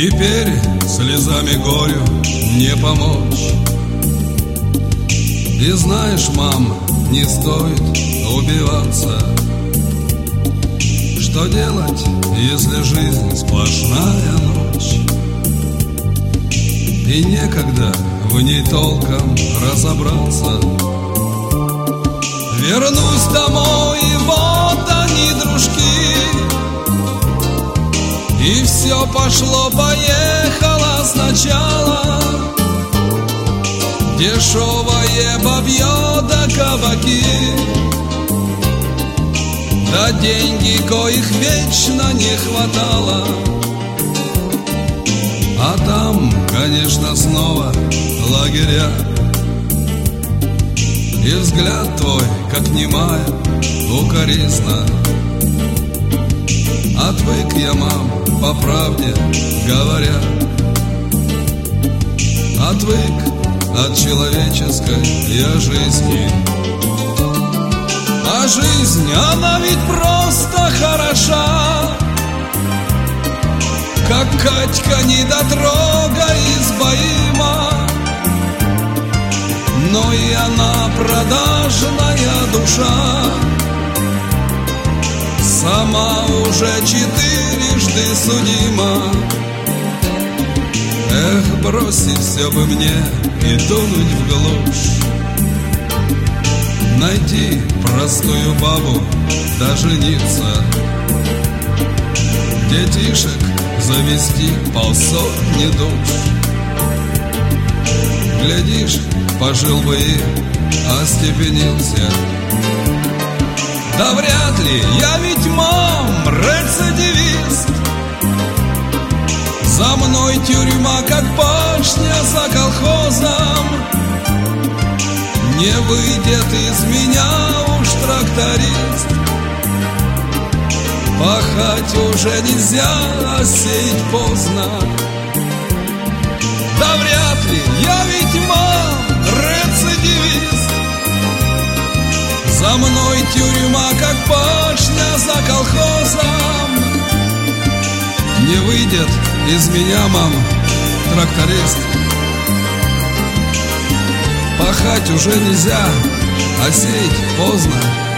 Теперь слезами горю не помочь. И знаешь, мам, не стоит убиваться. Что делать, если жизнь сплошная ночь? И некогда в ней толком разобраться. Вернусь домой, и вот они, дружки. И все пошло-поехало сначала. Дешевое бабье да кабаки, да деньги, коих вечно не хватало. А там, конечно, снова лагеря. И взгляд твой, как немая, укоризна. Отвык я, мам, по правде говоря. Отвык от человеческой я жизни. А жизнь, она ведь просто хороша, как Катька недотрога избоима. Но и она продажная душа, сама уже 4-жды судима. Эх, бросить все бы мне и тонуть в глушь, найти простую бабу, да жениться, детишек завести 500 душ. Глядишь, пожил бы и остепенился. Да вряд ли, я ведь, мам, рецидивист. За мной тюрьма, как башня за колхозом. Не выйдет из меня уж тракторист. Пахать уже нельзя, а сеять поздно. Да вряд ли, я ведь, мам, рецидивист. За мной тюрьма, как башня за колхозом. Не выйдет из меня, мам, тракторист. Пахать уже нельзя, а сеять поздно.